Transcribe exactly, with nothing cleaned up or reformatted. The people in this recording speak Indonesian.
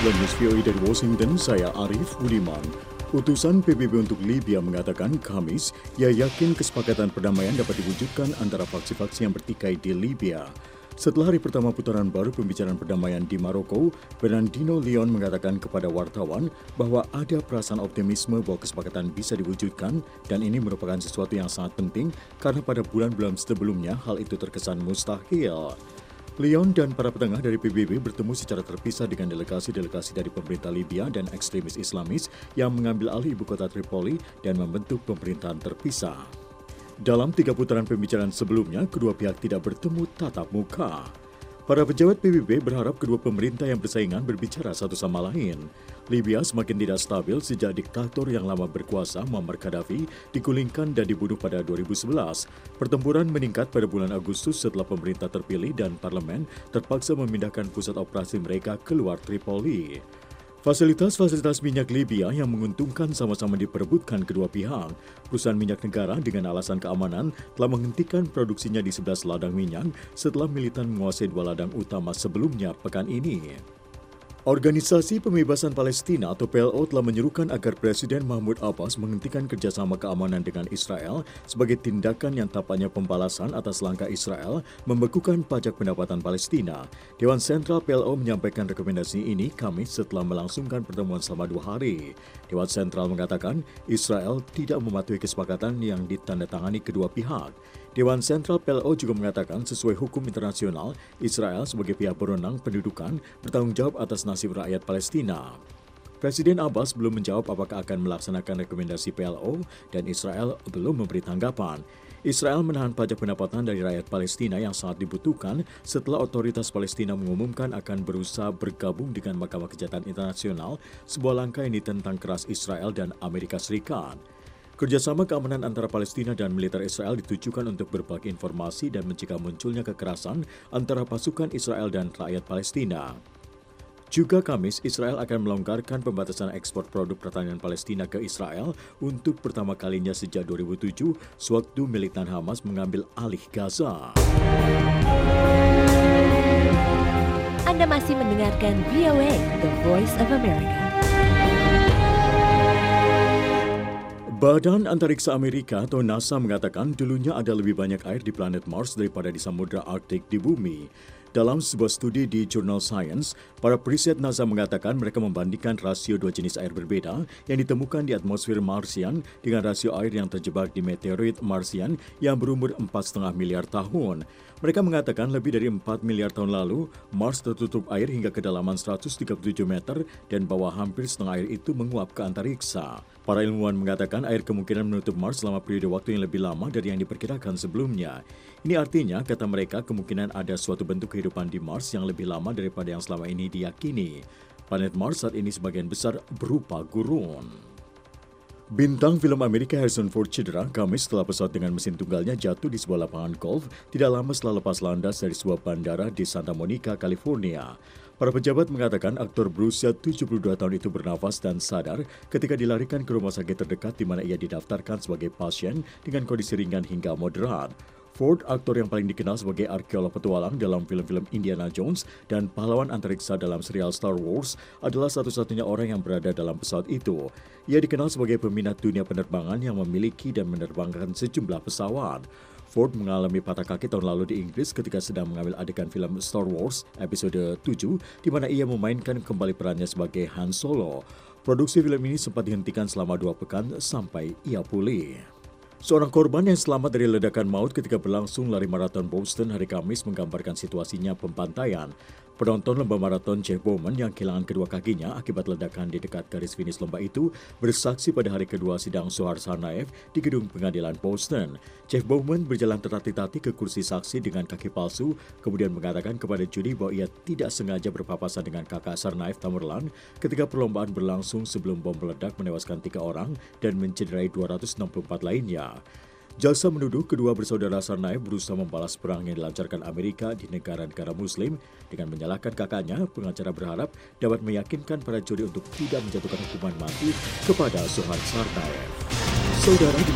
sembilan News V O A dari Washington, saya Arif Budiman. Utusan P B B untuk Libya mengatakan Kamis, ia yakin kesepakatan perdamaian dapat diwujudkan antara faksi-faksi yang bertikai di Libya. Setelah hari pertama putaran baru pembicaraan perdamaian di Maroko, Bernardino Leon mengatakan kepada wartawan bahwa ada perasaan optimisme bahwa kesepakatan bisa diwujudkan dan ini merupakan sesuatu yang sangat penting karena pada bulan-bulan sebelumnya hal itu terkesan mustahil. Leon dan para petengah dari P B B bertemu secara terpisah dengan delegasi-delegasi dari pemerintah Libya dan ekstremis Islamis yang mengambil alih ibu kota Tripoli dan membentuk pemerintahan terpisah. Dalam tiga putaran pembicaraan sebelumnya, kedua pihak tidak bertemu tatap muka. Para pejabat P B B berharap kedua pemerintah yang bersaingan berbicara satu sama lain. Libya semakin tidak stabil sejak diktator yang lama berkuasa Muammar Gaddafi digulingkan dan dibunuh pada dua ribu sebelas. Pertempuran meningkat pada bulan Agustus setelah pemerintah terpilih dan parlemen terpaksa memindahkan pusat operasi mereka keluar Tripoli. Fasilitas-fasilitas minyak Libya yang menguntungkan sama-sama diperebutkan kedua pihak. Perusahaan minyak negara dengan alasan keamanan telah menghentikan produksinya di sebelas ladang minyak setelah militan menguasai dua ladang utama sebelumnya pekan ini. Organisasi Pembebasan Palestina atau P L O telah menyerukan agar Presiden Mahmud Abbas menghentikan kerjasama keamanan dengan Israel sebagai tindakan yang tampaknya pembalasan atas langkah Israel membekukan pajak pendapatan Palestina. Dewan Sentral P L O menyampaikan rekomendasi ini Kamis setelah melangsungkan pertemuan selama dua hari. Dewan Sentral mengatakan Israel tidak mematuhi kesepakatan yang ditandatangani kedua pihak. Dewan Sentral P L O juga mengatakan sesuai hukum internasional, Israel sebagai pihak berwenang pendudukan bertanggung jawab atas nasib rakyat Palestina. Presiden Abbas belum menjawab apakah akan melaksanakan rekomendasi P L O dan Israel belum memberi tanggapan. Israel menahan pajak pendapatan dari rakyat Palestina yang sangat dibutuhkan setelah otoritas Palestina mengumumkan akan berusaha bergabung dengan Mahkamah Kejahatan Internasional, sebuah langkah yang ditentang keras Israel dan Amerika Serikat. Kerjasama keamanan antara Palestina dan militer Israel ditujukan untuk berbagi informasi dan mencegah munculnya kekerasan antara pasukan Israel dan rakyat Palestina. Juga Kamis, Israel akan melonggarkan pembatasan ekspor produk pertanian Palestina ke Israel untuk pertama kalinya sejak dua ribu tujuh, sewaktu militan Hamas mengambil alih Gaza. Anda masih mendengarkan V O A, The Voice of America. Badan Antariksa Amerika atau NASA mengatakan dulunya ada lebih banyak air di planet Mars daripada di Samudra Arktik di bumi. Dalam sebuah studi di jurnal Science, para periset NASA mengatakan mereka membandingkan rasio dua jenis air berbeda yang ditemukan di atmosfer Marsian dengan rasio air yang terjebak di meteoroid Marsian yang berumur empat koma lima miliar tahun. Mereka mengatakan lebih dari empat miliar tahun lalu, Mars tertutup air hingga kedalaman seratus tiga puluh tujuh meter dan bawah hampir setengah air itu menguap ke antariksa. Para ilmuwan mengatakan air kemungkinan menutup Mars selama periode waktu yang lebih lama dari yang diperkirakan sebelumnya. Ini artinya, kata mereka, kemungkinan ada suatu bentuk kehidupan di Mars yang lebih lama daripada yang selama ini diyakini. Planet Mars saat ini sebagian besar berupa gurun. Bintang film Amerika Harrison Ford cedera Kamis setelah pesawat dengan mesin tunggalnya jatuh di sebuah lapangan golf tidak lama setelah lepas landas dari sebuah bandara di Santa Monica, California. Para pejabat mengatakan aktor berusia tujuh puluh dua tahun itu bernafas dan sadar ketika dilarikan ke rumah sakit terdekat di mana ia didaftarkan sebagai pasien dengan kondisi ringan hingga moderat. Ford, aktor yang paling dikenal sebagai arkeolog petualang dalam film-film Indiana Jones dan pahlawan antariksa dalam serial Star Wars, adalah satu-satunya orang yang berada dalam pesawat itu. Ia dikenal sebagai peminat dunia penerbangan yang memiliki dan menerbangkan sejumlah pesawat. Ford mengalami patah kaki tahun lalu di Inggris ketika sedang mengambil adegan film Star Wars episode tujuh, di mana ia memainkan kembali perannya sebagai Han Solo. Produksi film ini sempat dihentikan selama dua pekan sampai ia pulih. Seorang korban yang selamat dari ledakan maut ketika berlangsung lari maraton Boston hari Kamis menggambarkan situasinya pembantaian. Penonton lomba maraton Jeff Bowman yang kehilangan kedua kakinya akibat ledakan di dekat garis finish lomba itu bersaksi pada hari kedua sidang Zohar Tsarnaev di gedung pengadilan Boston. Jeff Bowman berjalan tertatih-tatih ke kursi saksi dengan kaki palsu, kemudian mengatakan kepada juri bahwa ia tidak sengaja berpapasan dengan kakak Tsarnaev Tamerlan ketika perlombaan berlangsung sebelum bom meledak menewaskan tiga orang dan mencederai dua ratus enam puluh empat lainnya. Jaksa menuduh kedua bersaudara Tsarnaev berusaha membalas perang yang dilancarkan Amerika di negara-negara Muslim dengan menyalahkan kakaknya. Pengacara berharap dapat meyakinkan para juri untuk tidak menjatuhkan hukuman mati kepada Zohar Tsarnaev. Saudara